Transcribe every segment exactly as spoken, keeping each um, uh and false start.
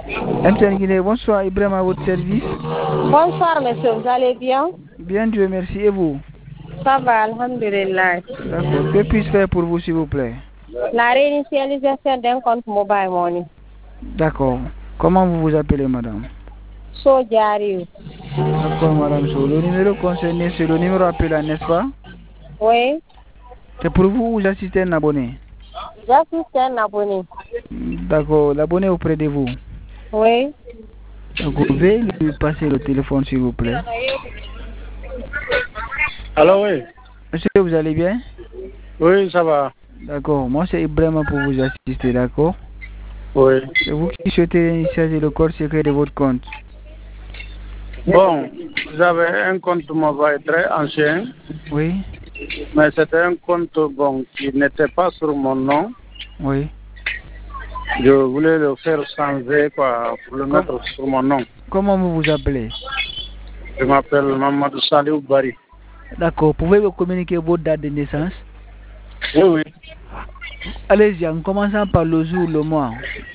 M T N Guinée, bonsoir Ibrahim à votre service. Bonsoir monsieur, vous allez bien? Bien, Dieu merci. Et vous? Ça va, alhamdulillah. D'accord. Que puis-je faire pour vous, s'il vous plaît? La réinitialisation d'un compte mobile money. D'accord. Comment vous vous appelez, madame? Sojari. D'accord, madame So. Le numéro concerné, c'est le numéro appelé, n'est-ce pas? Oui. C'est pour vous ou j'assiste un abonné? J'assiste un abonné. D'accord. L'abonné auprès de vous? Oui. Donc, vous pouvez lui passer le téléphone, s'il vous plaît. Alors oui. Monsieur, vous allez bien? Oui, ça va. D'accord. Moi, c'est Ibrahim pour vous assister, d'accord? Oui. C'est vous qui souhaitez initialiser le code secret de votre compte. Bon, j'avais un compte mobile très ancien. Oui. Mais c'était un compte bon qui n'était pas sur mon nom. Oui. Je voulais le faire changer quoi, pour le Com mettre sur mon nom. Comment vous vous appelez? Je m'appelle Mamadou Saliou Bari. D'accord. Pouvez-vous communiquer votre date de naissance? Oui, oui. Allez-y, en commençant par le jour, le mois.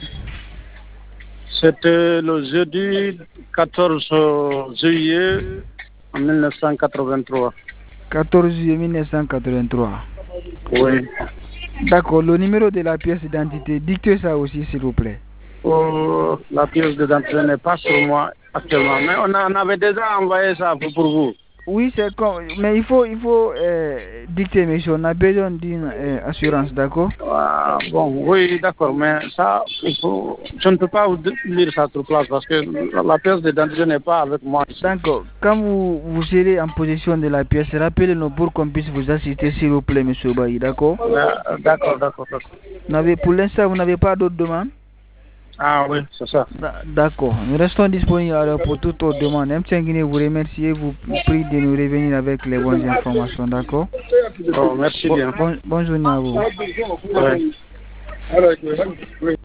C'était le jeudi quatorze juillet mille neuf cent quatre-vingt-trois. quatorze juillet mille neuf cent quatre-vingt-trois. Oui. D'accord. Le numéro de la pièce d'identité, dictez ça aussi, s'il vous plaît. Oh, la pièce d'identité n'est pas sur moi actuellement, mais on, a, on avait déjà envoyé ça pour, pour vous. Oui, c'est comme, mais il faut, il faut euh, dicter, monsieur. On a besoin d'une euh, assurance, d'accord? Ah, bon, oui, d'accord, mais ça, il faut, je ne peux pas vous lire ça sur place parce que la, la pièce d'identité n'est pas avec moi. D'accord. Quand vous, vous serez en possession de la pièce, rappelez-nous pour qu'on puisse vous assister, s'il vous plaît, monsieur Bailly, d'accord? D'accord, d'accord, d'accord. Pour l'instant, vous n'avez pas d'autres demandes? Ah oui, c'est ça. D'accord. Nous restons disponibles alors pour toute autre demande. M T N Guinée vous remercie et vous prie de nous revenir avec les bonnes informations, d'accord? Oh, merci bon, bien. Bon, bonne journée à vous. Ouais.